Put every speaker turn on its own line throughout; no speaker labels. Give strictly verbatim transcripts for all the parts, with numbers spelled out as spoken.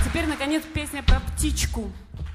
теперь, наконец, песня про птичку.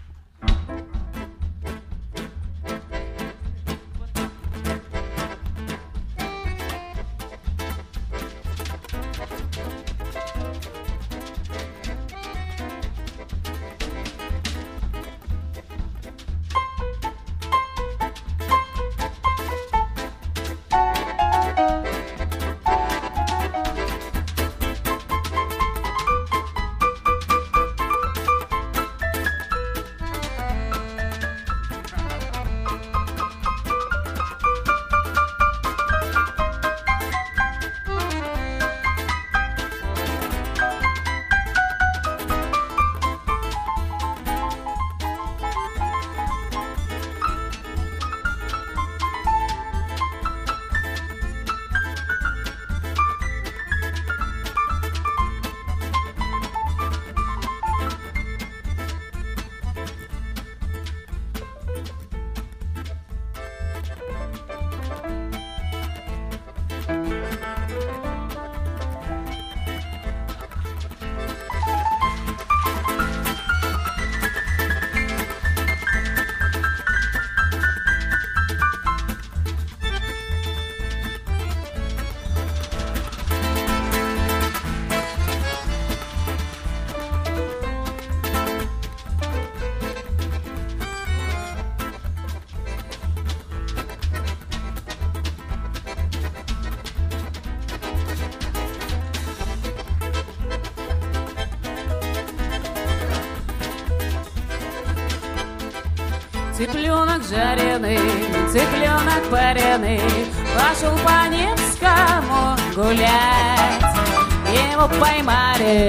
Цыпленок жареный, цыпленок пареный, пошел по Невскому гулять. Его поймали,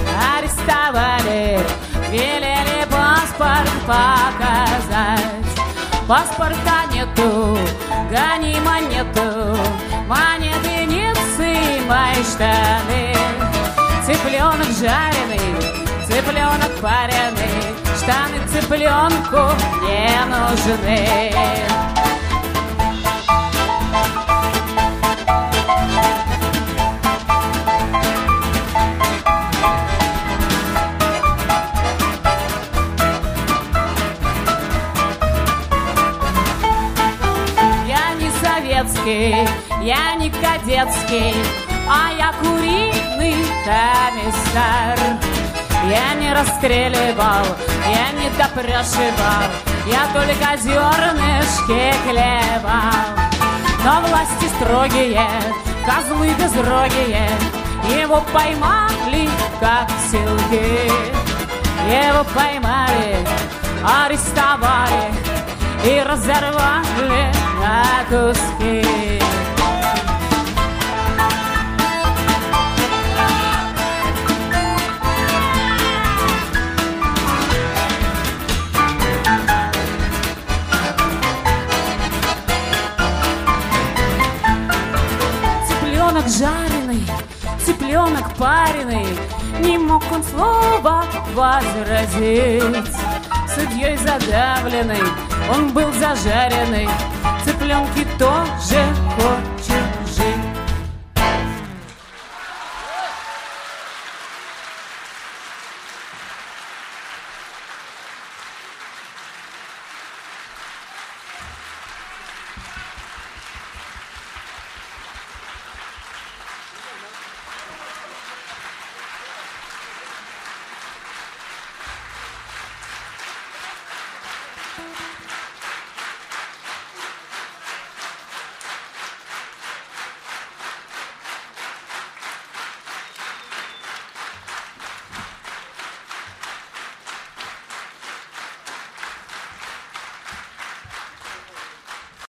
арестовали, велели паспорт показать. Паспорта нету, гони монету, монеты нет, сы мои штаны. Цыпленок жареный, цыпленок пареный, штаны цыпленку не нужны. Я не советский, я не кадетский, а я куриный комиссар. Я не расстреливал, я не допрашивал, я только зернышки клевал. Но власти строгие, козлы безрогие, его поймали, как селки. Его поймали, арестовали и разорвали на куски.
Цыпленок жареный, цыпленок пареный, не мог он слова возразить. Судьей задавленный, он был зажаренный, цыпленки тоже хочет жить.
Thank you.